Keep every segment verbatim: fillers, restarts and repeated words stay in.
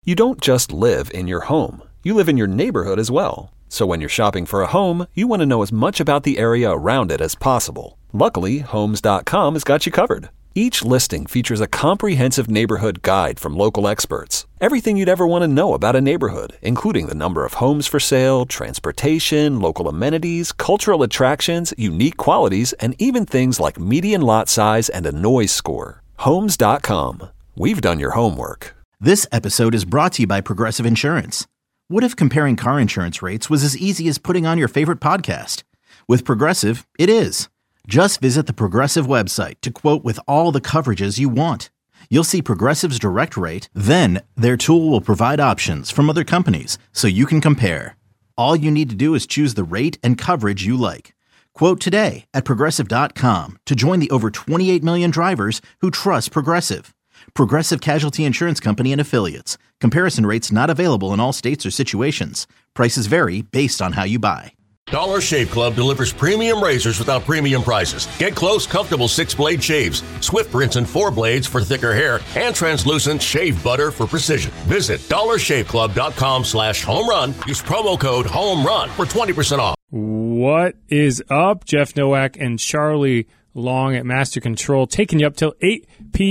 You don't just live in your home. You live in your neighborhood as well. So when you're shopping for a home, you want to know as much about the area around it as possible. Luckily, Homes dot com has got you covered. Each listing features a comprehensive neighborhood guide from local experts. Everything you'd ever want to know about a neighborhood, including the number of homes for sale, transportation, local amenities, cultural attractions, unique qualities, and even things like median lot size and a noise score. Homes dot com. We've done your homework. This episode is brought to you by Progressive Insurance. What if comparing car insurance rates was as easy as putting on your favorite podcast? With Progressive, it is. Just visit the Progressive website to quote with all the coverages you want. You'll see Progressive's direct rate, then their tool will provide options from other companies so you can compare. All you need to do is choose the rate and coverage you like. Quote today at Progressive dot com to join the over twenty-eight million drivers who trust Progressive. Progressive Casualty Insurance Company and Affiliates. Comparison rates not available in all states or situations. Prices vary based on how you buy. Dollar Shave Club delivers premium razors without premium prices. Get close, comfortable six-blade shaves, Swift rinse and four blades for thicker hair, and translucent shave butter for precision. Visit dollar shave club dot com slash home run. Use promo code HOMERUN for twenty percent off. What is up? Jeff Nowak and Charlie Long at Master Control taking you up till eight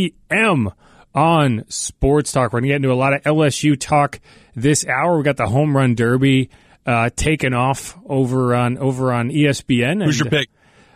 p.m. on Sports Talk. We're going to get into a lot of L S U talk this hour. We got the Home Run Derby Uh, taken off over on over on E S P N. Who's and, your pick?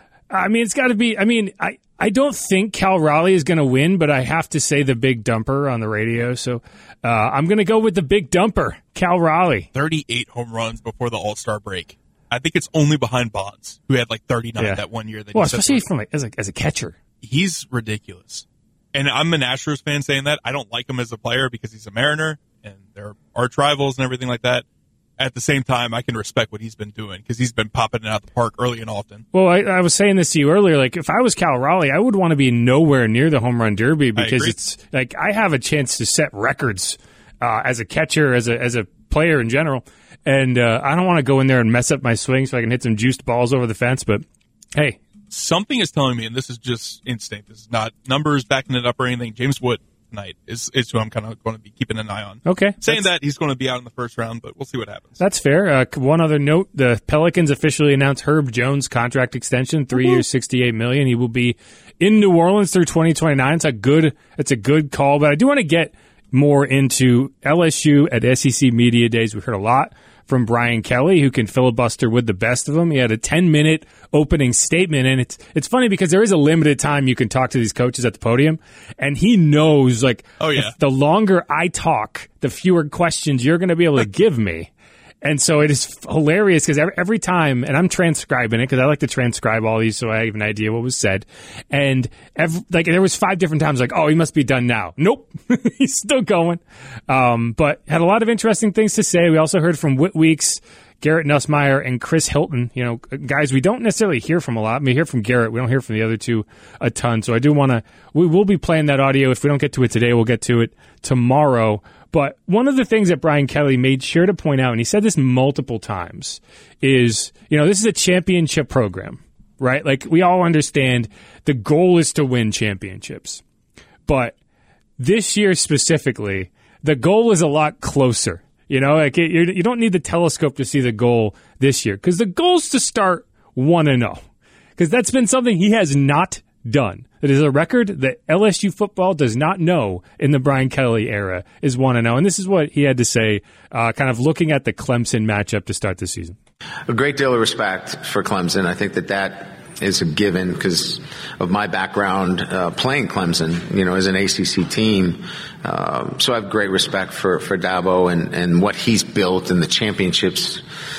I mean, it's got to be. I mean, I, I don't think Cal Raleigh is going to win, but I have to say the Big Dumper on the radio. So uh, I'm going to go with the Big Dumper, Cal Raleigh. thirty-eight home runs before the All-Star break. I think it's only behind Bonds, who had like thirty-nine yeah. that one year. That well, he especially from like, as a as a catcher. He's ridiculous. And I'm an Astros fan saying that. I don't like him as a player because he's a Mariner and they're arch rivals and everything like that. At the same time, I can respect what he's been doing because he's been popping it out the park early and often. Well, I, I was saying this to you earlier. Like, if I was Cal Raleigh, I would want to be nowhere near the Home Run Derby because it's like I have a chance to set records uh, as a catcher, as a as a player in general, and uh, I don't want to go in there and mess up my swing so I can hit some juiced balls over the fence. But hey, something is telling me, and this is just instinct. This is not numbers backing it up or anything. James Wood night is, is who I'm kind of going to be keeping an eye on. Okay. Saying that he's going to be out in the first round, but we'll see what happens. That's fair. Uh, one other note, the Pelicans officially announced Herb Jones' contract extension, three mm-hmm. years, sixty-eight million dollars. He will be in New Orleans through twenty twenty-nine. It's a good, it's a good call, but I do want to get more into L S U at S E C Media Days. We heard a lot from Brian Kelly, who can filibuster with the best of them. He had a ten-minute opening statement, and it's it's funny because there is a limited time you can talk to these coaches at the podium, and he knows, like, oh, yeah. if the longer I talk, the fewer questions you're going to be able to give me. And so it is hilarious because every, every time, and I'm transcribing it because I like to transcribe all these so I have an idea what was said. And every, like there was five different times like, oh, he must be done now. Nope, he's still going. Um, but had a lot of interesting things to say. We also heard from Whit Weeks, Garrett Nussmeier, and Chris Hilton. You know, guys we don't necessarily hear from a lot. We hear from Garrett. We don't hear from the other two a ton. So I do want to, we will be playing that audio. If we don't get to it today, we'll get to it tomorrow. But one of the things that Brian Kelly made sure to point out, and he said this multiple times, is, you know, this is a championship program, right? Like, we all understand the goal is to win championships. But this year specifically, the goal is a lot closer. You know, like it, you don't need the telescope to see the goal this year because the goal is to start one and oh, because that's been something he has not done. It is a record that L S U football does not know in the Brian Kelly era is one and oh. And this is what he had to say, uh, kind of looking at the Clemson matchup to start the season. A great deal of respect for Clemson. I think that that is a given because of my background uh, playing Clemson, you know, as an A C C team. Uh, so I have great respect for, for Dabo and, and what he's built and the championships.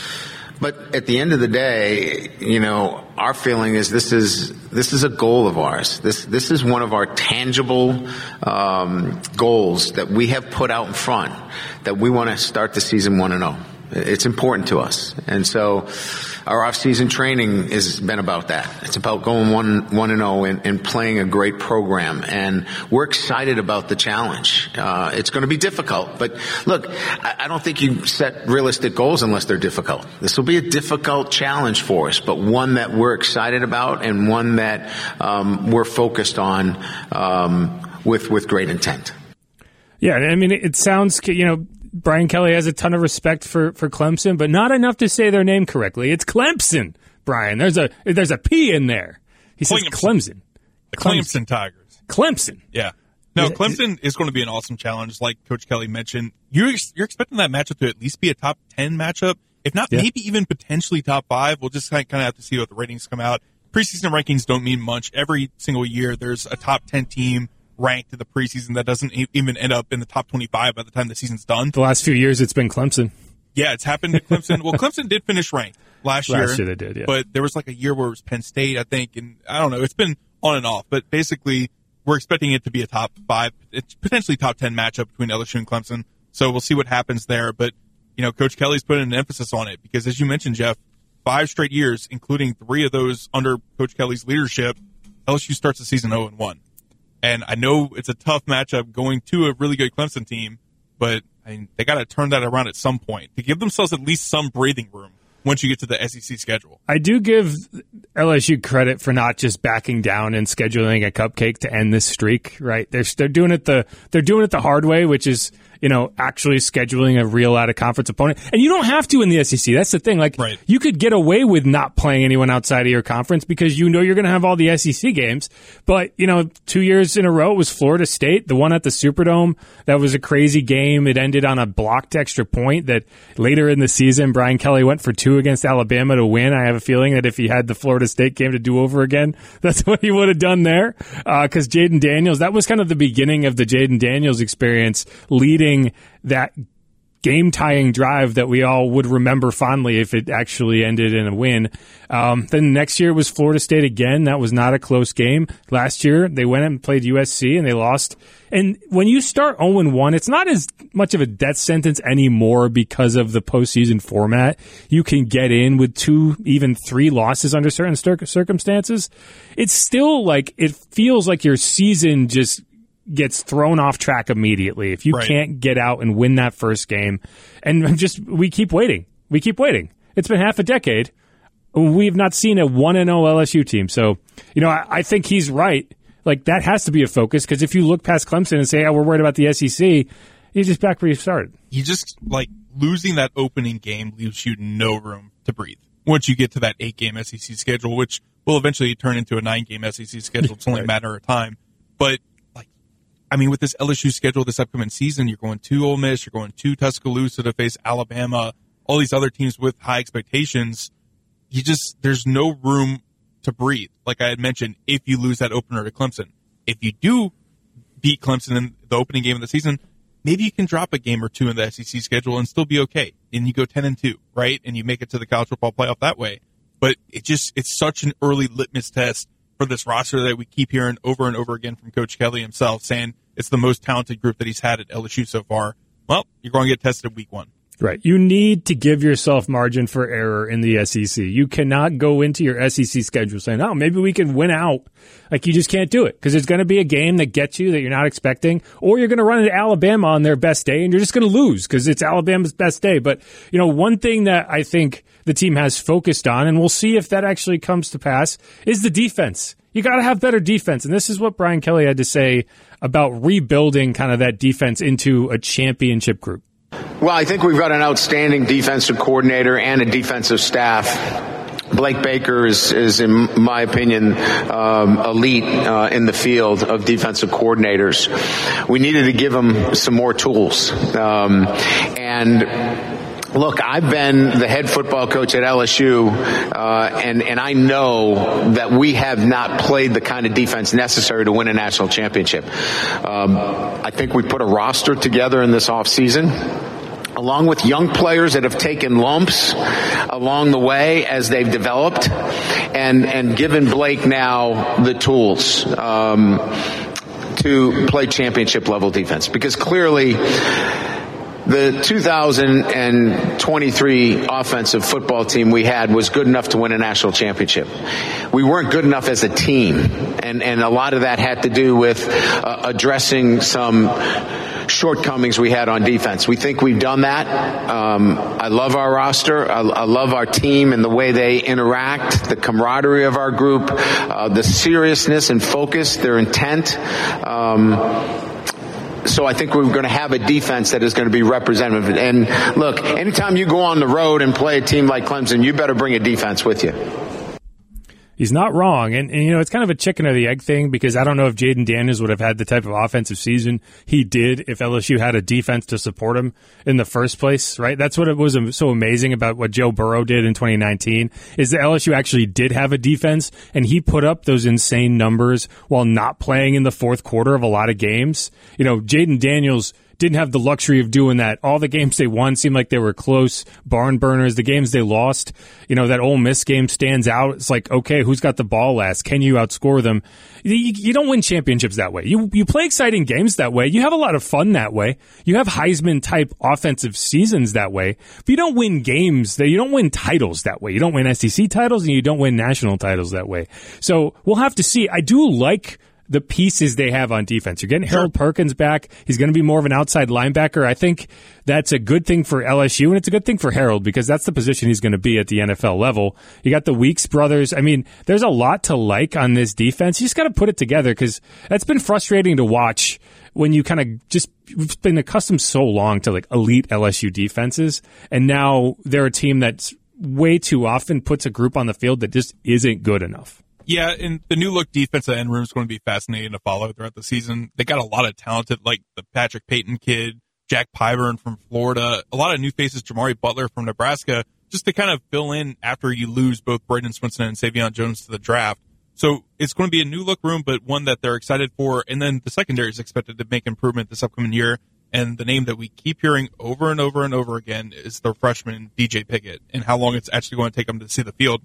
But at the end of the day, you know, our feeling is this is this is a goal of ours. This this is one of our tangible um, goals that we have put out in front, that we want to start the season one and oh. It's important to us. And so our off-season training has been about that. It's about going one, one and oh and, and playing a great program. And we're excited about the challenge. Uh, it's going to be difficult. But look, I, I don't think you set realistic goals unless they're difficult. This will be a difficult challenge for us, but one that we're excited about and one that um, we're focused on um, with, with great intent. Yeah, I mean, it sounds, you know, Brian Kelly has a ton of respect for, for Clemson, but not enough to say their name correctly. It's Clemson, Brian. There's a there's a P in there. He says Clemson. The Clemson Tigers. Clemson. Yeah. No, Clemson is going to be an awesome challenge, like Coach Kelly mentioned. You're you're expecting that matchup to at least be a top ten matchup, if not Yeah. maybe even potentially top five. We'll just kind of have to see what the ratings come out. Preseason rankings don't mean much. Every single year, there's a top ten team ranked in the preseason that doesn't e- even end up in the top twenty-five by the time the season's done. The last few years, it's been Clemson. Yeah, it's happened to Clemson. Well, Clemson did finish ranked last year. Last year they did, yeah. But there was like a year where it was Penn State, I think, and I don't know. It's been on and off. But basically, we're expecting it to be a top five, it's potentially top ten matchup between L S U and Clemson. So we'll see what happens there. But, you know, Coach Kelly's putting an emphasis on it because, as you mentioned, Jeff, five straight years, including three of those under Coach Kelly's leadership, L S U starts the season oh and one. And I know it's a tough matchup going to a really good Clemson team, but I mean, they got to turn that around at some point to give themselves at least some breathing room once you get to the S E C schedule. I do give L S U credit for not just backing down and scheduling a cupcake to end this streak, right? They're they're doing it the they're doing it the hard way, which is, you know, actually scheduling a real out of conference opponent. And you don't have to in the S E C. That's the thing. Like, right. You could get away with not playing anyone outside of your conference because you know you're going to have all the S E C games. But, you know, two years in a row it was Florida State, the one at the Superdome. That was a crazy game. It ended on a blocked extra point that later in the season, Brian Kelly went for two against Alabama to win. I have a feeling that if he had the Florida State game to do over again, that's what he would have done there. Because uh, Jaden Daniels, that was kind of the beginning of the Jaden Daniels experience, leading that game-tying drive that we all would remember fondly if it actually ended in a win. Um, then next year was Florida State again. That was not a close game. Last year, they went and played U S C, and they lost. And when you start oh and one, it's not as much of a death sentence anymore because of the postseason format. You can get in with two, even three losses under certain circumstances. It's still like, it feels like your season just gets thrown off track immediately if you right. can't get out and win that first game. And just, we keep waiting. We keep waiting. It's been half a decade. We've not seen a one and oh L S U team. So, you know, I, I think he's right. Like, that has to be a focus because if you look past Clemson and say, oh, we're worried about the S E C, you're just back where you started. You just, like, losing that opening game leaves you no room to breathe. Once you get to that eight-game S E C schedule, which will eventually turn into a nine-game S E C schedule. It's only right. a matter of time. But I mean, with this L S U schedule this upcoming season, you're going to Ole Miss, you're going to Tuscaloosa to face Alabama, all these other teams with high expectations. You just, there's no room to breathe. Like I had mentioned, if you lose that opener to Clemson. If you do beat Clemson in the opening game of the season, maybe you can drop a game or two in the S E C schedule and still be okay. And you go ten and two, right? And you make it to the college football playoff that way. But it just, it's such an early litmus test for this roster that we keep hearing over and over again from Coach Kelly himself, saying it's the most talented group that he's had at L S U so far. Well, you're going to get tested week one. Right. You need to give yourself margin for error in the S E C. You cannot go into your S E C schedule saying, oh, maybe we can win out. Like, you just can't do it because there's going to be a game that gets you that you're not expecting, or you're going to run into Alabama on their best day and you're just going to lose because it's Alabama's best day. But, you know, one thing that I think the team has focused on, and we'll see if that actually comes to pass, is the defense. You got to have better defense. And this is what Brian Kelly had to say about rebuilding kind of that defense into a championship group. Well, I think we've got an outstanding defensive coordinator and a defensive staff. Blake Baker is, is in my opinion, um, elite uh, in the field of defensive coordinators. We needed to give him some more tools. Um, and Look, I've been the head football coach at L S U, uh, and, and I know that we have not played the kind of defense necessary to win a national championship. Um, I think we put a roster together in this offseason, along with young players that have taken lumps along the way as they've developed, and, and given Blake now the tools um, to play championship level defense. Because clearly, the two thousand twenty-three offensive football team we had was good enough to win a national championship. We weren't good enough as a team, and, and a lot of that had to do with uh, addressing some shortcomings we had on defense. We think we've done that. Um, I love our roster. I, I love our team and the way they interact, the camaraderie of our group, uh, the seriousness and focus, their intent. Um, So I think we're going to have a defense that is going to be representative. And look, anytime you go on the road and play a team like Clemson, you better bring a defense with you. He's not wrong. And, and, you know, it's kind of a chicken or the egg thing because I don't know if Jaden Daniels would have had the type of offensive season he did if L S U had a defense to support him in the first place, right? That's what it was so amazing about what Joe Burrow did in twenty nineteen is that L S U actually did have a defense and he put up those insane numbers while not playing in the fourth quarter of a lot of games. You know, Jaden Daniels didn't have the luxury of doing that. All the games they won seemed like they were close barn burners. The games they lost, you know, that Ole Miss game stands out. It's like, okay, who's got the ball last? Can you outscore them? You, you don't win championships that way. You you play exciting games that way. You have a lot of fun that way. You have Heisman-type offensive seasons that way. But you don't win games. That You don't win titles that way. You don't win S E C titles, and you don't win national titles that way. So we'll have to see. I do like the pieces they have on defense. You're getting Harold Perkins back. He's going to be more of an outside linebacker. I think that's a good thing for L S U, and it's a good thing for Harold because that's the position he's going to be at the N F L level. You got the Weeks brothers. I mean, there's a lot to like on this defense. You just got to put it together because that's been frustrating to watch when you kind of just we've been accustomed so long to like elite L S U defenses, and now they're a team that's way too often puts a group on the field that just isn't good enough. Yeah, and the new look defense at end room is going to be fascinating to follow throughout the season. They got a lot of talented, like the Patrick Payton kid, Jack Pyburn from Florida, a lot of new faces, Jamari Butler from Nebraska, just to kind of fill in after you lose both Braden Swinson and Savion Jones to the draft. So it's going to be a new look room, but one that they're excited for. And then the secondary is expected to make improvement this upcoming year. And the name that we keep hearing over and over and over again is the freshman D J Pickett and how long it's actually going to take him to see the field.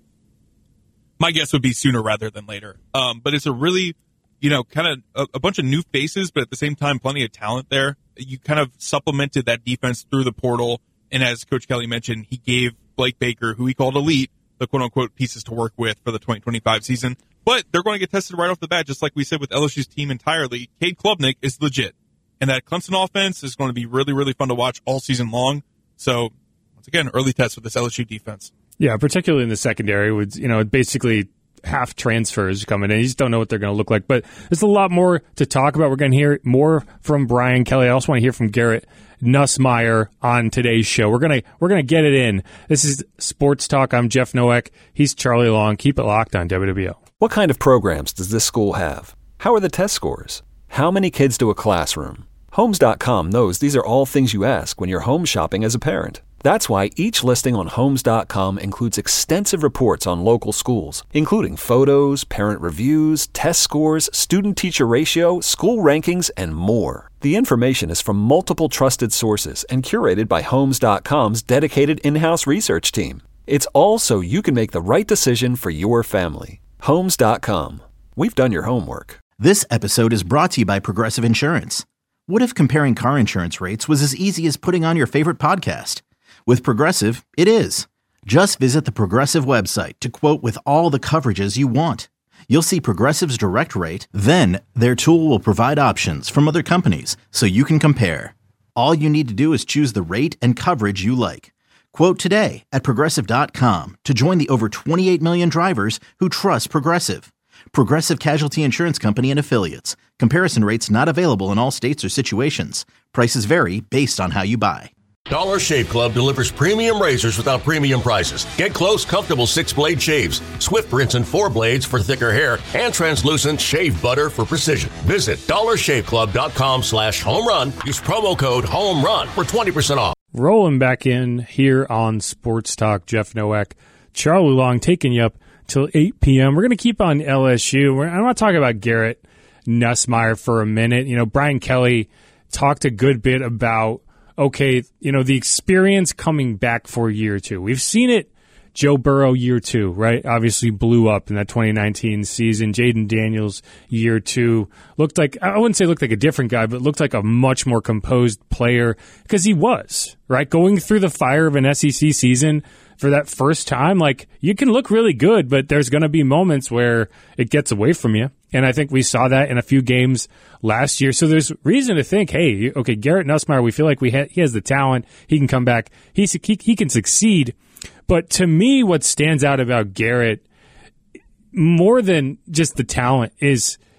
My guess would be sooner rather than later. Um, but it's a really, you know, kind of a, a bunch of new faces, but at the same time, plenty of talent there. You kind of supplemented that defense through the portal. And as Coach Kelly mentioned, he gave Blake Baker, who he called elite, the quote-unquote pieces to work with for the twenty twenty-five season. But they're going to get tested right off the bat, just like we said with L S U's team entirely. Cade Klubnik is legit. And that Clemson offense is going to be really, really fun to watch all season long. So, once again, early test with this L S U defense. Yeah, particularly in the secondary, with you know basically half transfers coming in. You just don't know what they're going to look like. But there's a lot more to talk about. We're going to hear more from Brian Kelly. I also want to hear from Garrett Nussmeier on today's show. We're gonna we're gonna get it in. This is Sports Talk. I'm Jeff Nowak. He's Charlie Long. Keep it locked on W W O. What kind of programs does this school have? How are the test scores? How many kids do a classroom? Homes dot com knows these are all things you ask when you're home shopping as a parent. That's why each listing on Homes dot com includes extensive reports on local schools, including photos, parent reviews, test scores, student-teacher ratio, school rankings, and more. The information is from multiple trusted sources and curated by Homes dot com's dedicated in-house research team. It's all so you can make the right decision for your family. Homes dot com. We've done your homework. This episode is brought to you by Progressive Insurance. What if comparing car insurance rates was as easy as putting on your favorite podcast? With Progressive, it is. Just visit the Progressive website to quote with all the coverages you want. You'll see Progressive's direct rate, then their tool will provide options from other companies so you can compare. All you need to do is choose the rate and coverage you like. Quote today at Progressive dot com to join the over twenty-eight million drivers who trust Progressive. Progressive Casualty Insurance Company and Affiliates. Comparison rates not available in all states or situations. Prices vary based on how you buy. Dollar Shave Club delivers premium razors without premium prices. Get close, comfortable six-blade shaves, swift rinse and four blades for thicker hair, and translucent shave butter for precision. Visit dollar shave club dot com slash home run. Use promo code HOMERUN for twenty percent off. Rolling back in here on Sports Talk, Jeff Nowak, Charlie Long taking you up till eight p.m. We're going to keep on L S U. We're, I want to talk about Garrett Nussmeier for a minute. You know, Brian Kelly talked a good bit about okay, you know, the experience coming back for year two. We've seen it, Joe Burrow year two, right? Obviously blew up in that twenty nineteen season. Jaden Daniels year two looked like, I wouldn't say looked like a different guy, but looked like a much more composed player because he was, right? Going through the fire of an S E C season for that first time, like you can look really good, but there's going to be moments where it gets away from you. And I think we saw that in a few games last year. So there's reason to think, hey, okay, Garrett Nussmeier, we feel like we ha- he has the talent. He can come back. He, he, he can succeed. But to me, what stands out about Garrett more than just the talent is, you know,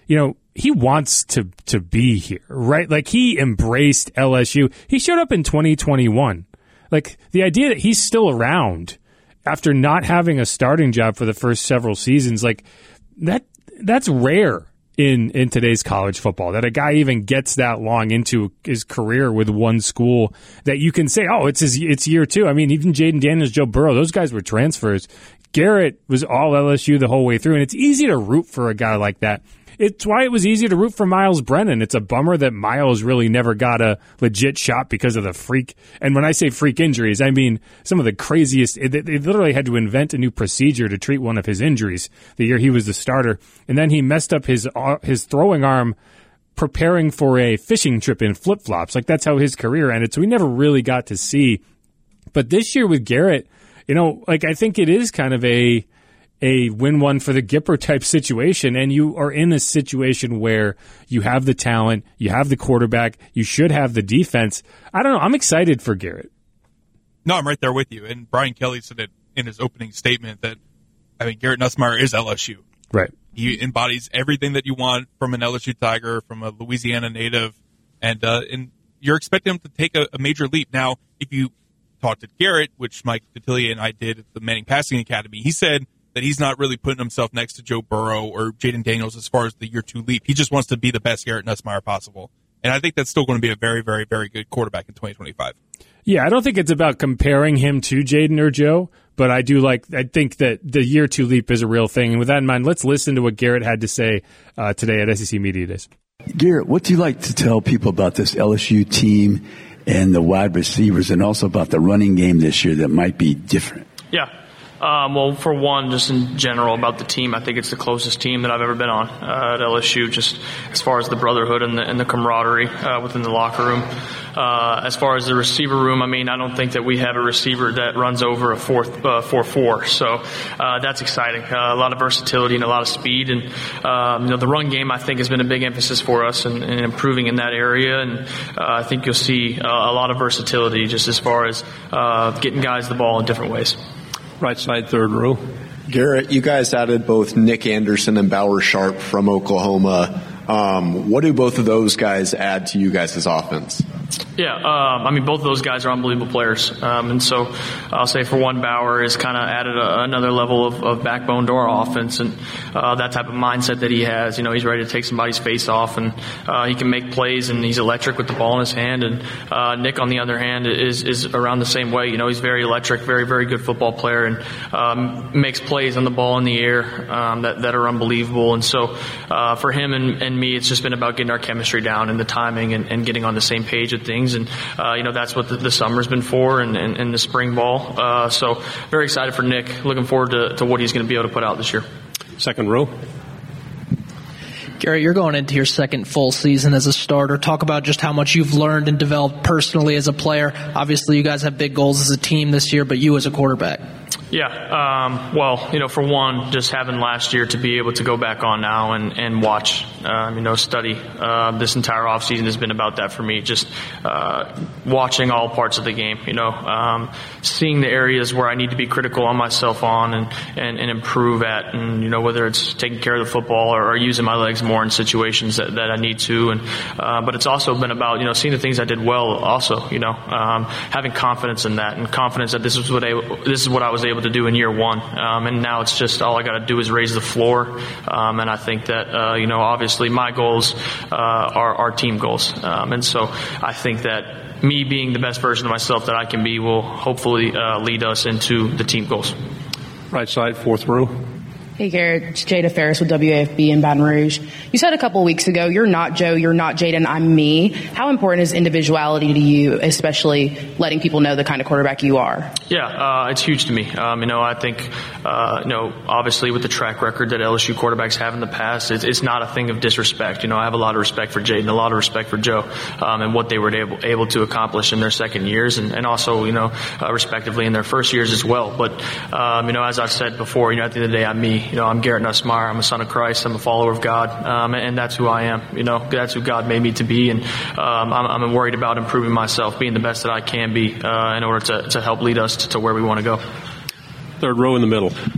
he wants to to be here, right? Like, he embraced L S U. He showed up in twenty twenty-one. Like, the idea that he's still around after not having a starting job for the first several seasons, like, that that's rare in in today's college football, that a guy even gets that long into his career with one school that you can say, oh, it's his, it's year two. I mean, even Jaden Daniels, Joe Burrow, those guys were transfers. Garrett was all L S U the whole way through, and it's easy to root for a guy like that. It's why it was easy to root for Miles Brennan. It's a bummer that Miles really never got a legit shot because of the freak. And when I say freak injuries, I mean some of the craziest. They literally had to invent a new procedure to treat one of his injuries the year he was the starter. And then he messed up his his throwing arm preparing for a fishing trip in flip-flops. Like, that's how his career ended. So we never really got to see. But this year with Garrett, you know, like, I think it is kind of a a win one for the Gipper type situation, and you are in a situation where you have the talent, you have the quarterback, you should have the defense. I don't know. I'm excited for Garrett. No, I'm right there with you. And Brian Kelly said it in his opening statement that, I mean, Garrett Nussmeier is L S U. Right. He embodies everything that you want from an L S U Tiger, from a Louisiana native, and uh, and you're expecting him to take a, a major leap. Now, if you talk to Garrett, which Mike Detillier and I did at the Manning Passing Academy, he said that he's not really putting himself next to Joe Burrow or Jaden Daniels as far as the year two leap. He just wants to be the best Garrett Nussmeier possible. And I think that's still going to be a very, very, very good quarterback in twenty twenty-five. Yeah, I don't think it's about comparing him to Jaden or Joe, but I do like, I think that the year two leap is a real thing. And with that in mind, let's listen to what Garrett had to say uh, today at S E C Media Days. Garrett, what do you like to tell people about this L S U team and the wide receivers, and also about the running game this year that might be different? Yeah. Um, well, for one, just in general about the team, I think it's the closest team that I've ever been on uh, at L S U, just as far as the brotherhood and the, and the camaraderie uh, within the locker room. Uh, as far as the receiver room, I mean, I don't think that we have a receiver that runs over a four four four, so uh, that's exciting. Uh, a lot of versatility and a lot of speed, and um, you know, the run game I think has been a big emphasis for us and, and improving in that area. And uh, I think you'll see uh, a lot of versatility just as far as uh, getting guys the ball in different ways. Right side, third row. Garrett, you guys added both Nick Anderson and Bauer Sharp from Oklahoma. Um, what do both of those guys add to you guys' offense? Yeah, um, I mean, both of those guys are unbelievable players. Um, and so I'll say for one, Bauer has kind of added a, another level of, of backbone to our offense, and uh, that type of mindset that he has. You know, he's ready to take somebody's face off, and uh, he can make plays, and he's electric with the ball in his hand. And uh, Nick, on the other hand, is is around the same way. You know, he's very electric, very, very good football player, and um, makes plays on the ball in the air um, that, that are unbelievable. And so uh, for him and, and me, it's just been about getting our chemistry down and the timing and, and getting on the same page with things. And, uh, you know, that's what the, the summer's been for, and, and, and the spring ball. Uh, so very excited for Nick. Looking forward to, to what he's going to be able to put out this year. Second row. Garrett, you're going into your second full season as a starter. Talk about just how much you've learned and developed personally as a player. Obviously, you guys have big goals as a team this year, but you as a quarterback. Yeah, um, well, you know, for one, just having last year to be able to go back on now and, and watch, um, you know, study. Uh, this entire offseason has been about that for me, just uh, watching all parts of the game, you know, um, seeing the areas where I need to be critical on myself on and, and, and improve at, and, you know, whether it's taking care of the football or, or using my legs more in situations that, that I need to. And uh, but it's also been about, you know, seeing the things I did well also, you know, um, having confidence in that and confidence that this is what I, this is what I was able to do in year one, um, and now it's just all I got to do is raise the floor, um, and I think that uh, you know, obviously my goals uh, are our team goals, um, and so I think that me being the best version of myself that I can be will hopefully uh, lead us into the team goals. Right side, fourth row. Hey, Garrett, it's Jada Ferris with W A F B in Baton Rouge. You said a couple of weeks ago, you're not Joe, you're not Jaden, I'm me. How important is individuality to you, especially letting people know the kind of quarterback you are? Yeah, uh, it's huge to me. Um, you know, I think, uh, you know, obviously with the track record that L S U quarterbacks have in the past, it's, it's not a thing of disrespect. You know, I have a lot of respect for Jaden, a lot of respect for Joe, um, and what they were able, able to accomplish in their second years, and, and also, you know, uh, respectively in their first years as well. But, um, you know, as I've said before, you know, at the end of the day, I'm me. You know, I'm Garrett Nussmeier. I'm a son of Christ. I'm a follower of God, um, and that's who I am. You know, that's who God made me to be, and um, I'm, I'm worried about improving myself, being the best that I can be uh, in order to, to help lead us to, to where we want to go. Third row in the middle.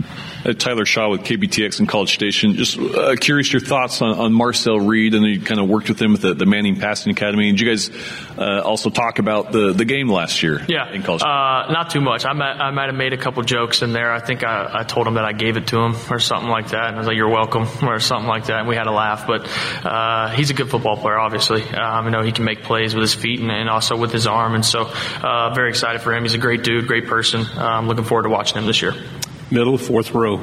Uh, Tyler Shaw with K B T X and College Station. Just uh, curious your thoughts on, on Marcel Reed, and you kind of worked with him with the, the Manning Passing Academy. And did you guys uh, also talk about the, the game last year? Yeah, in college? Uh, not too much. I might, I might have made a couple jokes in there. I think I, I told him that I gave it to him or something like that, and I was like, "You're welcome," or something like that. And we had a laugh. But uh, he's a good football player, obviously. Um, you know, he can make plays with his feet and, and also with his arm, and so uh, very excited for him. He's a great dude, great person. Uh, I'm looking forward to watching him this year. Middle, fourth row.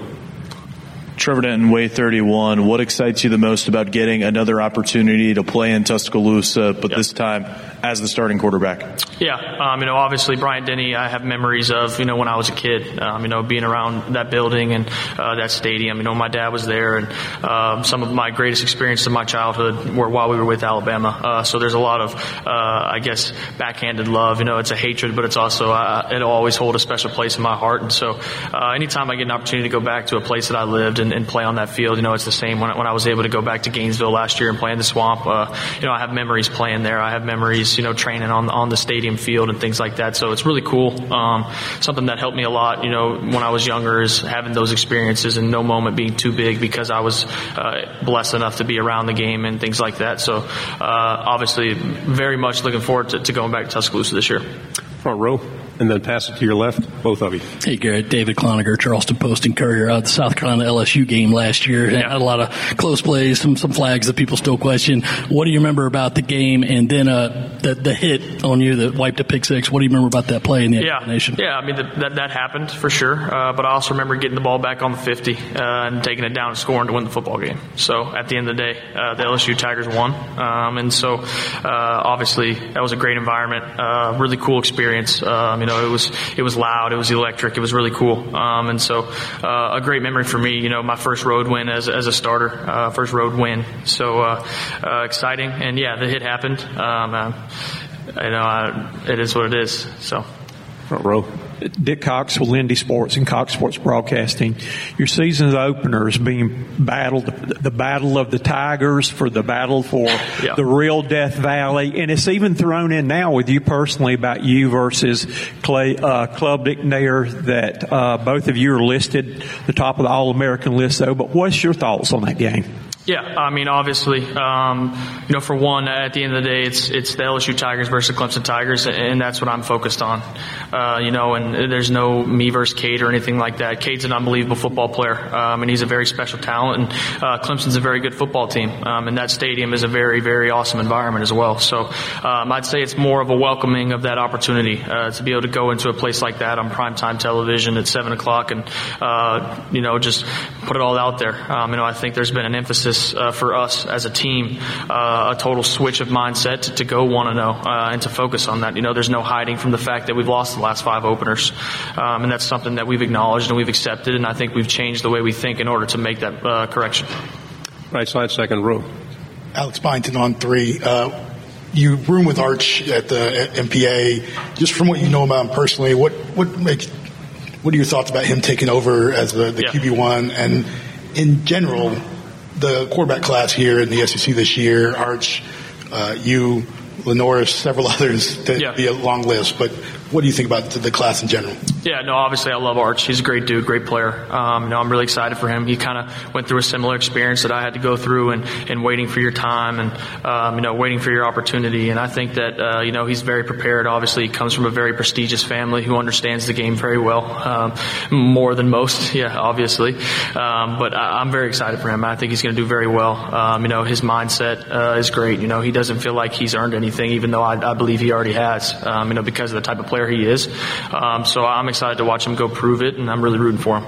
Trevor Denton, Way thirty-one. What excites you the most about getting another opportunity to play in Tuscaloosa, but yep. this time as the starting quarterback? Yeah, um, you know, obviously Bryant Denny, I have memories of, you know, when I was a kid, um, you know, being around that building and uh, that stadium. You know, my dad was there, and um, some of my greatest experiences of my childhood were while we were with Alabama. Uh, so there's a lot of, uh, I guess, backhanded love. You know, it's a hatred, but it's also, uh, it'll always hold a special place in my heart. And so uh, anytime I get an opportunity to go back to a place that I lived and, and play on that field, you know, it's the same. When, when I was able to go back to Gainesville last year and play in the Swamp, uh, you know, I have memories playing there. I have memories, you know, training on on the stadium field and things like that. So it's really cool. Um, something that helped me a lot, you know, when I was younger is having those experiences and no moment being too big because I was uh, blessed enough to be around the game and things like that. So uh, obviously very much looking forward to, to going back to Tuscaloosa this year. Front row. And then pass it to your left, both of you. Hey, Garrett. David Cloninger, Charleston Post and Courier. Uh, the South Carolina L S U game last year yeah. had a lot of close plays, some some flags that people still question. What do you remember about the game? And then uh, the the hit on you that wiped a pick six. What do you remember about that play in the yeah. explanation? Yeah, I mean the, that that happened for sure. Uh, but I also remember getting the ball back on the fifty uh, and taking it down and scoring to win the football game. So at the end of the day, uh, the L S U Tigers won. Um, and so uh, obviously that was a great environment, uh, really cool experience. Um, you know, it was it was. was loud, it was electric, it was really cool. Um, and so uh, a great memory for me, you know, my first road win as, as a starter, uh, first road win. So uh, uh, exciting. And yeah, the hit happened. Um, uh, you know, I, it is what it is. So. Front row. Dick Cox with Lindy Sports and Cox Sports Broadcasting. Your season's opener is being battled, the battle of the Tigers for the battle for yeah. the real Death Valley. And it's even thrown in now with you personally about you versus Clay, uh, Klubnik there, that uh, both of you are listed the top of the All-American list, though. But what's your thoughts on that game? Yeah, I mean, obviously, um, you know, for one, at the end of the day, it's it's the L S U Tigers versus the Clemson Tigers, and that's what I'm focused on. Uh, you know, and there's no me versus Cade or anything like that. Cade's an unbelievable football player, um, and he's a very special talent, and uh, Clemson's a very good football team, um, and that stadium is a very, very awesome environment as well. So um, I'd say it's more of a welcoming of that opportunity uh, to be able to go into a place like that on primetime television at seven o'clock and, uh, you know, just put it all out there. Um, you know, I think there's been an emphasis Uh, for us as a team, uh, a total switch of mindset to, to go one and oh uh, and to focus on that. You know, there's no hiding from the fact that we've lost the last five openers, um, and that's something that we've acknowledged and we've accepted, and I think we've changed the way we think in order to make that uh, correction. Right side, second row. Alex Byington on three. Uh, you room with Arch at the M P A. Just from what you know about him personally, what what makes what are your thoughts about him taking over as the, the yeah. Q B one, and in general, the quarterback class here in the S E C this year, Arch, uh, you, Lenoris, several others, that'd yeah. be a long list, but what do you think about the, the class in general? Yeah, no, obviously I love Arch. He's a great dude, great player. Um, you know, I'm really excited for him. He kind of went through a similar experience that I had to go through and, and waiting for your time and, um, you know, waiting for your opportunity. And I think that, uh, you know, he's very prepared. Obviously, he comes from a very prestigious family who understands the game very well, um, more than most, yeah, obviously. Um, but I, I'm very excited for him. I think he's going to do very well. Um, you know, his mindset uh, is great. You know, he doesn't feel like he's earned anything, even though I, I believe he already has, um, you know, because of the type of player he is. Um, so I'm excited to watch him go prove it, and I'm really rooting for him.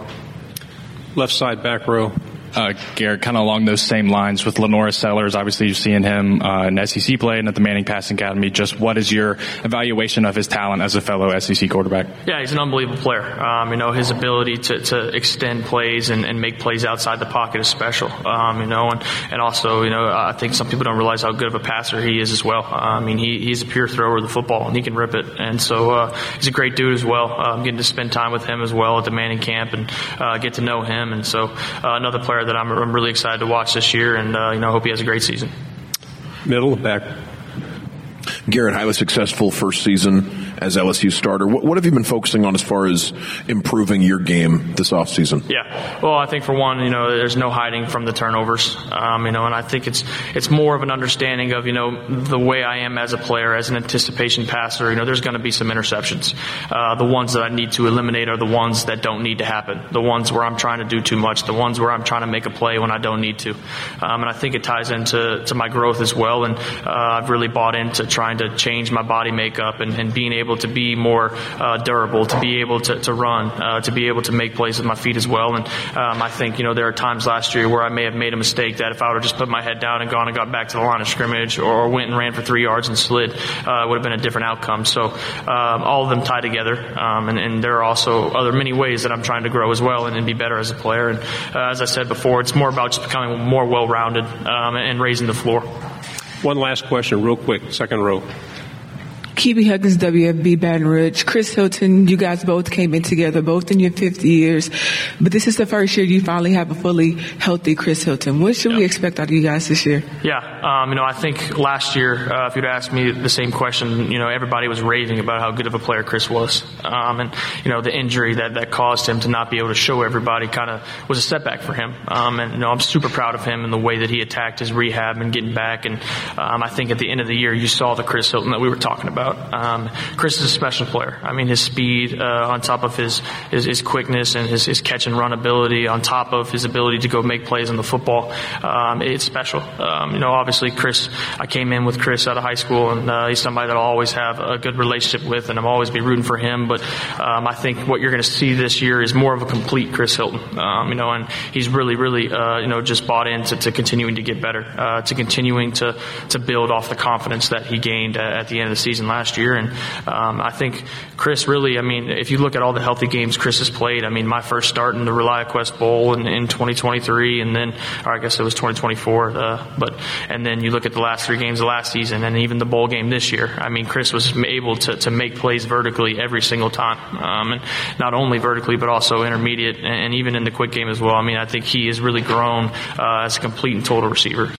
Left side, back row. Uh, Garrett, kind of along those same lines with Lenoris Sellers. Obviously, you've seen him uh, in S E C play and at the Manning Passing Academy. Just what is your evaluation of his talent as a fellow S E C quarterback? Yeah, he's an unbelievable player. Um, you know, his ability to, to extend plays and, and make plays outside the pocket is special. Um, you know, and, and also, you know, I think some people don't realize how good of a passer he is as well. Uh, I mean, he, he's a pure thrower of the football, and he can rip it. And so uh, he's a great dude as well. I'm um, getting to spend time with him as well at the Manning camp and uh, get to know him. And so uh, another player that I'm, I'm really excited to watch this year, and uh, you know, hope he has a great season. Middle, back. Garrett, highly successful first season as L S U starter. What, what have you been focusing on as far as improving your game this offseason? Yeah, well, I think for one, you know, there's no hiding from the turnovers, um, you know, and I think it's it's more of an understanding of, you know, the way I am as a player, as an anticipation passer. You know, there's going to be some interceptions. Uh, the ones that I need to eliminate are the ones that don't need to happen. The ones where I'm trying to do too much. The ones where I'm trying to make a play when I don't need to. Um, and I think it ties into to my growth as well. And uh, I've really bought into trying to change my body makeup and, and being able to be more uh, durable, to be able to, to run, uh, to be able to make plays with my feet as well. And um, I think, you know, there are times last year where I may have made a mistake that if I would have just put my head down and gone and got back to the line of scrimmage or went and ran for three yards and slid, uh, it would have been a different outcome. So um, all of them tie together. Um, and, and there are also other many ways that I'm trying to grow as well and, and be better as a player. And uh, as I said before, it's more about just becoming more well-rounded um, and raising the floor. One last question, real quick, second row. Keeby Huggins, W F B Baton Rouge. Chris Hilton, you guys both came in together, both in your fifty years, but this is the first year you finally have a fully healthy Chris Hilton. What should yeah. we expect out of you guys this year? Yeah, um, you know, I think last year, uh, if you'd asked me the same question, you know, everybody was raving about how good of a player Chris was. Um, and, you know, the injury that, that caused him to not be able to show everybody kind of was a setback for him. Um, and, you know, I'm super proud of him and the way that he attacked his rehab and getting back. And um, I think at the end of the year, you saw the Chris Hilton that we were talking about. Um, Chris is a special player. I mean, his speed uh, on top of his, his, his quickness and his, his catch and run ability on top of his ability to go make plays on the football, um, it's special. Um, you know, obviously, Chris, I came in with Chris out of high school, and uh, he's somebody that I'll always have a good relationship with, and I'll always be rooting for him. But um, I think what you're going to see this year is more of a complete Chris Hilton. Um, you know, and he's really, really, uh, you know, just bought into to continuing to get better, uh, to continuing to to build off the confidence that he gained uh, at the end of the season last year. And um, I think Chris really, I mean, if you look at all the healthy games Chris has played, I mean, my first start in the ReliaQuest Bowl in, in twenty twenty-three, and then, or I guess it was twenty twenty-four, uh, but, and then you look at the last three games of last season, and even the bowl game this year. I mean, Chris was able to, to make plays vertically every single time, um, and not only vertically, but also intermediate, and, and even in the quick game as well. I mean, I think he has really grown uh, as a complete and total receiver.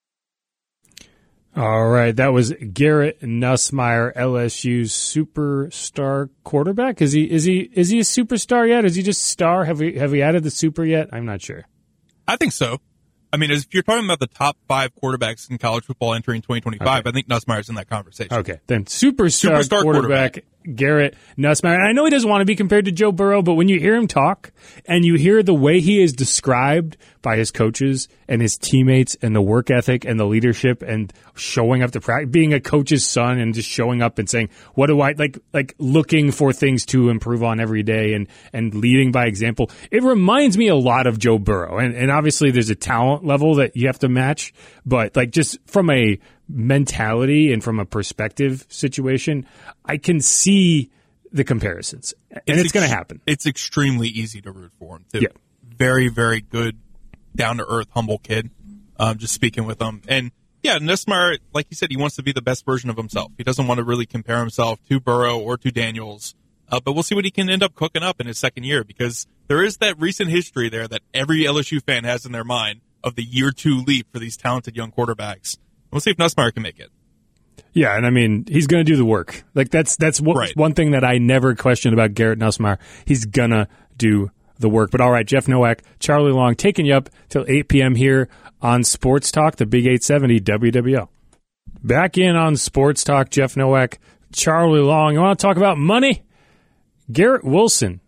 All right, that was Garrett Nussmeier, L S U's superstar quarterback. Is he is he is he a superstar yet? Is he just star? Have we have we added the super yet? I'm not sure. I think so. I mean, if you're talking about the top five quarterbacks in college football entering twenty twenty-five, okay. I think Nussmeier's in that conversation. Okay, then superstar, superstar quarterback, quarterback Garrett Nussmeier. And I know he doesn't want to be compared to Joe Burrow, but when you hear him talk and you hear the way he is described by his coaches and his teammates and the work ethic and the leadership and showing up to practice, being a coach's son and just showing up and saying, what do I, like, like looking for things to improve on every day and, and leading by example. It reminds me a lot of Joe Burrow. And, and obviously there's a talent level that you have to match, but like just from a mentality and from a perspective situation, I can see the comparisons, and it's, it's going to happen. It's extremely easy to root for him too. Yeah. Very, very good, down to earth, humble kid. Um, just speaking with him, and yeah, Nussmeier, like you said, he wants to be the best version of himself. He doesn't want to really compare himself to Burrow or to Daniels, uh, but we'll see what he can end up cooking up in his second year, because there is that recent history there that every L S U fan has in their mind of the year two leap for these talented young quarterbacks. We'll see if Nussmeier can make it. Yeah, and I mean, he's going to do the work. Like that's that's what, right. one thing that I never questioned about Garrett Nussmeier. He's going to do the work. But all right, Jeff Nowak, Charlie Long, taking you up till eight p.m. here on Sports Talk, the Big eight seventy W W L. Back in on Sports Talk, Jeff Nowak, Charlie Long. You want to talk about money? Garrett Wilson.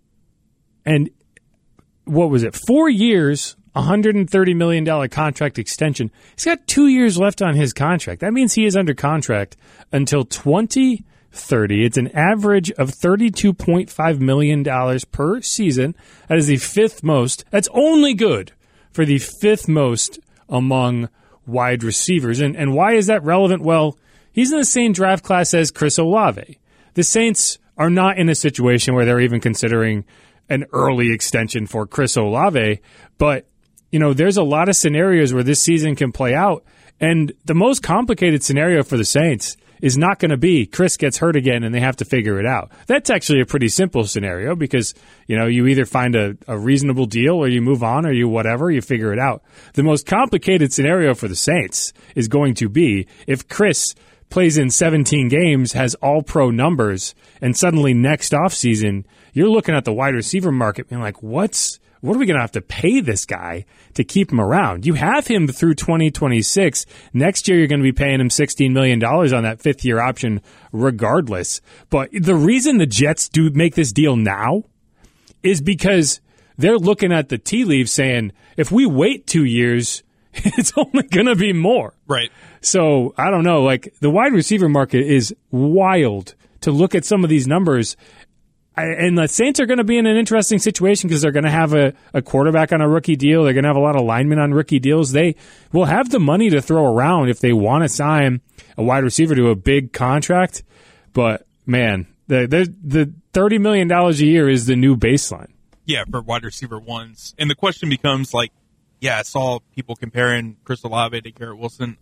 And what was it? Four years, one hundred thirty million dollars contract extension. He's got two years left on his contract. That means he is under contract until twenty thirty. It's an average of thirty-two point five million dollars per season. That is the fifth most. That's only good for the fifth most among wide receivers. And, and why is that relevant? Well, he's in the same draft class as Chris Olave. The Saints are not in a situation where they're even considering an early extension for Chris Olave, but you know, there's a lot of scenarios where this season can play out, and the most complicated scenario for the Saints is not going to be Chris gets hurt again and they have to figure it out. That's actually a pretty simple scenario because, you know, you either find a, a reasonable deal or you move on or you whatever, you figure it out. The most complicated scenario for the Saints is going to be if Chris plays in seventeen games, has all-pro numbers, and suddenly next offseason, you're looking at the wide receiver market being like, what's what are we going to have to pay this guy to keep him around? You have him through twenty twenty-six. Next year, you're going to be paying him sixteen million dollars on that fifth-year option regardless. But the reason the Jets do make this deal now is because they're looking at the tea leaves saying, if we wait two years, it's only going to be more. Right. So, I don't know. Like, the wide receiver market is wild to look at some of these numbers. And the Saints are going to be in an interesting situation because they're going to have a, a quarterback on a rookie deal. They're going to have a lot of linemen on rookie deals. They will have the money to throw around if they want to sign a wide receiver to a big contract. But, man, the the, the thirty million dollars a year is the new baseline. Yeah, for wide receiver ones. And the question becomes, like, yeah, I saw people comparing Chris Olave to Garrett Wilson.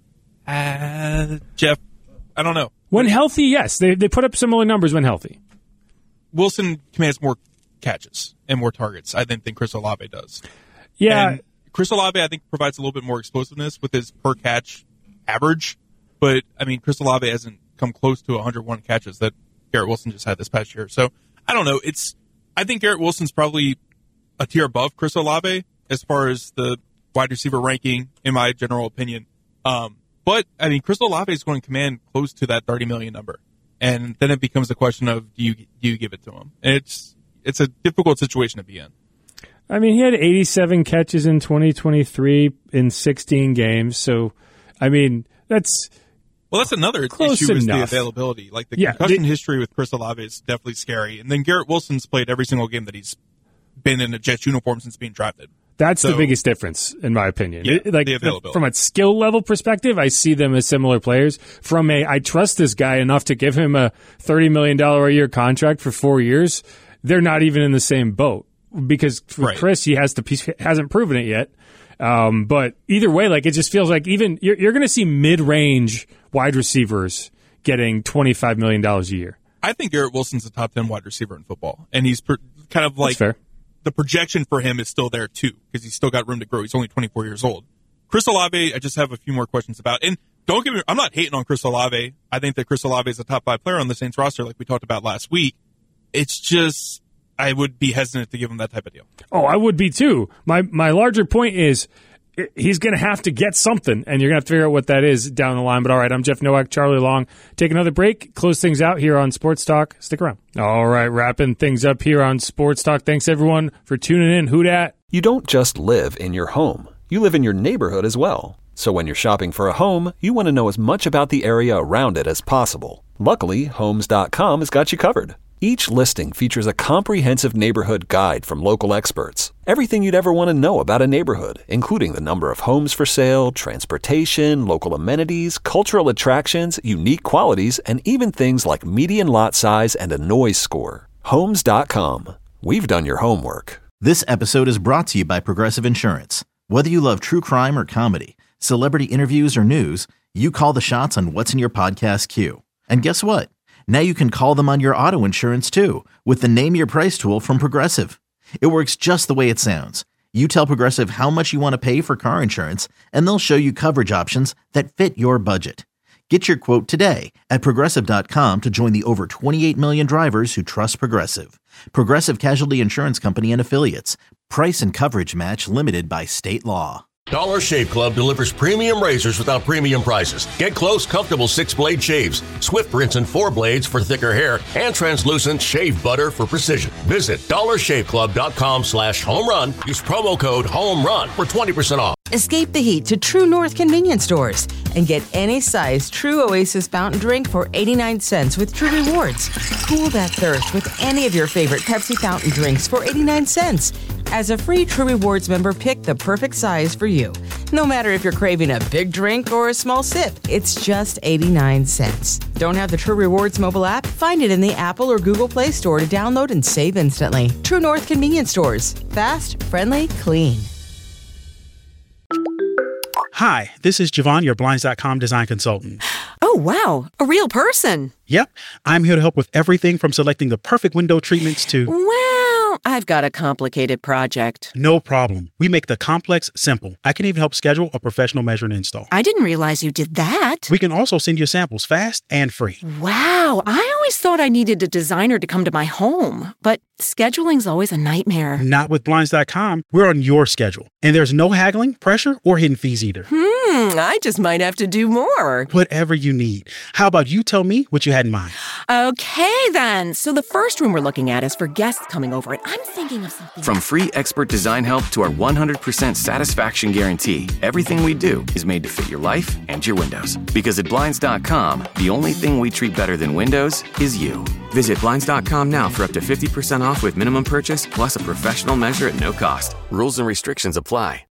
Uh, Jeff, I don't know. When healthy, yes. They they put up similar numbers when healthy. Wilson commands more catches and more targets, I think, than Chris Olave does. Yeah. And Chris Olave, I think, provides a little bit more explosiveness with his per catch average. But, I mean, Chris Olave hasn't come close to one hundred one catches that Garrett Wilson just had this past year. So, I don't know. It's I think Garrett Wilson's probably a tier above Chris Olave as far as the wide receiver ranking, in my general opinion. Um, but, I mean, Chris Olave is going to command close to that thirty million dollars number. And then it becomes the question of, do you do you give it to him? And it's it's a difficult situation to be in. I mean, he had eighty-seven catches in twenty twenty-three in sixteen games. So, I mean, that's well, that's another close issue is enough. the availability. Like the Yeah, concussion the- history with Chris Olave is definitely scary. And then Garrett Wilson's played every single game that he's been in a Jets uniform since being drafted. That's So- the biggest difference, in my opinion. Yeah, It- like the availability. from a skill level perspective, I see them as similar players. From a, I trust this guy enough to give him a thirty million dollars a year contract for four years. They're not even in the same boat because for Right. Chris, he has to he hasn't proven it yet. Um, but either way, like it just feels like even you're, you're going to see mid-range wide receivers getting twenty-five million dollars a year. I think Garrett Wilson's a top ten wide receiver in football. And he's per, kind of like That's fair. the projection for him is still there too because he's still got room to grow. He's only twenty-four years old. Chris Olave, I just have a few more questions about. And don't get me, I'm not hating on Chris Olave. I think that Chris Olave is a top five player on the Saints roster, like we talked about last week. It's just I would be hesitant to give him that type of deal. Oh, I would be too. My my larger point is i- he's going to have to get something, and you're going to have to figure out what that is down the line. But all right, I'm Jeff Nowak, Charlie Long. Take another break, close things out here on Sports Talk. Stick around. All right, wrapping things up here on Sports Talk. Thanks, everyone, for tuning in. Who dat? You don't just live in your home. You live in your neighborhood as well. So when you're shopping for a home, you want to know as much about the area around it as possible. Luckily, Homes dot com has got you covered. Each listing features a comprehensive neighborhood guide from local experts. Everything you'd ever want to know about a neighborhood, including the number of homes for sale, transportation, local amenities, cultural attractions, unique qualities, and even things like median lot size and a noise score. Homes dot com. We've done your homework. This episode is brought to you by Progressive Insurance. Whether you love true crime or comedy, celebrity interviews or news, you call the shots on what's in your podcast queue. And guess what? Now you can call them on your auto insurance too with the Name Your Price tool from Progressive. It works just the way it sounds. You tell Progressive how much you want to pay for car insurance, and they'll show you coverage options that fit your budget. Get your quote today at Progressive dot com to join the over twenty-eight million drivers who trust Progressive. Progressive Casualty Insurance Company and Affiliates. Price and coverage match limited by state law. Dollar Shave Club delivers premium razors without premium prices. Get close, comfortable six-blade shaves, Swift rinse and four blades for thicker hair, and translucent shave butter for precision. Visit dollar shave club dot com slash home run. Use promo code HOMERUN for twenty percent off. Escape the heat to True North convenience stores and get any size True Oasis fountain drink for eighty-nine cents with True Rewards. Cool that thirst with any of your favorite Pepsi fountain drinks for eighty-nine cents. As a free True Rewards member, pick the perfect size for you. No matter if you're craving a big drink or a small sip, it's just eighty-nine cents. Don't have the True Rewards mobile app? Find it in the Apple or Google Play Store to download and save instantly. True North convenience stores. Fast, friendly, clean. Hi, this is Javon, your Blinds dot com design consultant. Oh, wow. A real person. Yep, I'm here to help with everything from selecting the perfect window treatments to... Well, I've got a complicated project. No problem. We make the complex simple. I can even help schedule a professional measure and install. I didn't realize you did that. We can also send you samples fast and free. Wow, I always thought I needed a designer to come to my home, but scheduling's always a nightmare. Not with Blinds dot com. We're on your schedule, and there's no haggling, pressure, or hidden fees either. Hmm, I just might have to do more. Whatever you need. How about you tell me what you had in mind? Okay, then. So the first room we're looking at is for guests coming over, and I'm thinking of something. From free expert design help to our one hundred percent satisfaction guarantee, everything we do is made to fit your life and your windows. Because at Blinds dot com, the only thing we treat better than windows is you. Visit Blinds dot com now for up to fifty percent off with minimum purchase plus a professional measure at no cost. Rules and restrictions apply.